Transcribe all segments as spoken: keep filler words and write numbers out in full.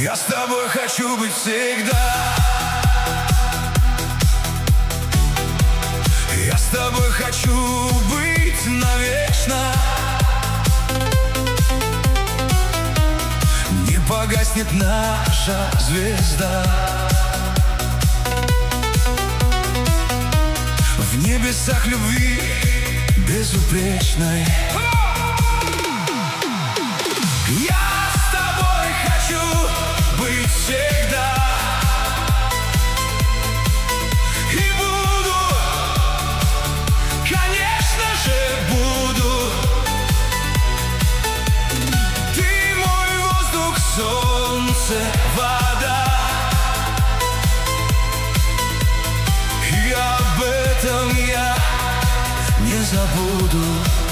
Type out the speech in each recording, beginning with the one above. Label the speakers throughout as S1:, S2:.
S1: Я с тобой хочу быть всегда. Я с тобой хочу быть навечно. Не погаснет наша звезда. В небесах любви безупречной. Я с тобой хочу быть всегда. И буду, конечно же буду. Ты мой воздух, солнце, вода. И об этом я не забуду.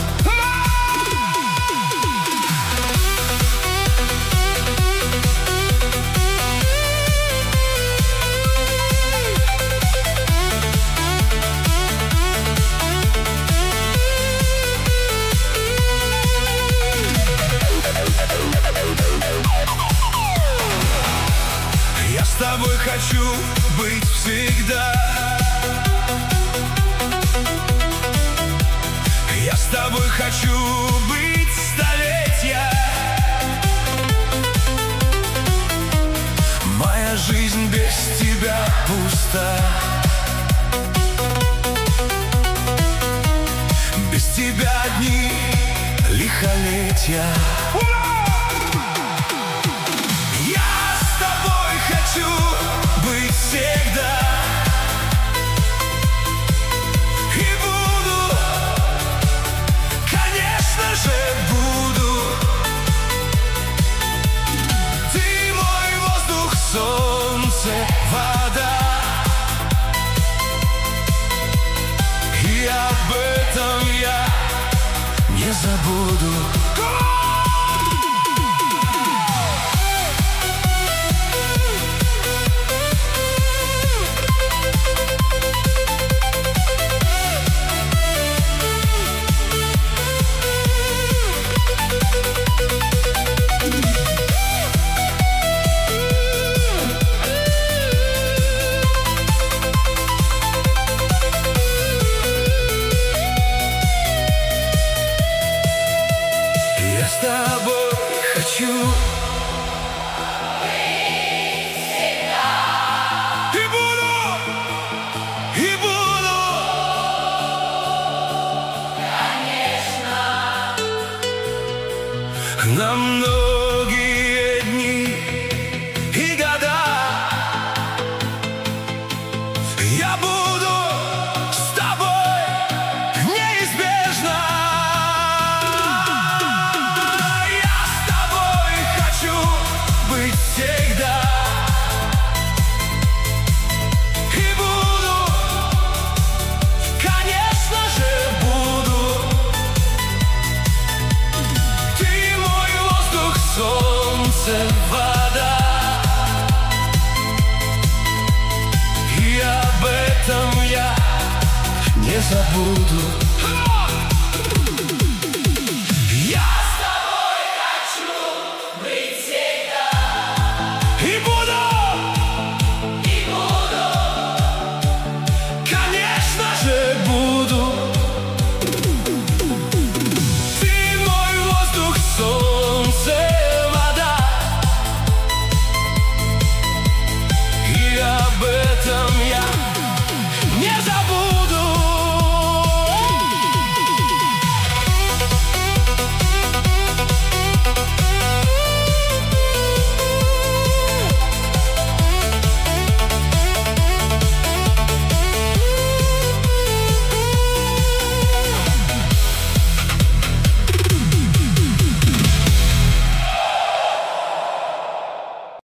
S1: Я с тобой хочу быть всегда. Я с тобой хочу быть столетия. Моя жизнь без тебя пуста. Без тебя дни лихолетия. Хочу быть всегда. И буду, конечно же буду. Ты мой воздух, солнце, вода. И об этом я не забуду. Я с тобой хочу быть всегда. И буду, и буду, конечно, на многие дни и года. Я буду с тобой неизбежно. Быть всегда. И буду, конечно же буду. Ты мой воздух, солнце, вода. И об этом я не забуду.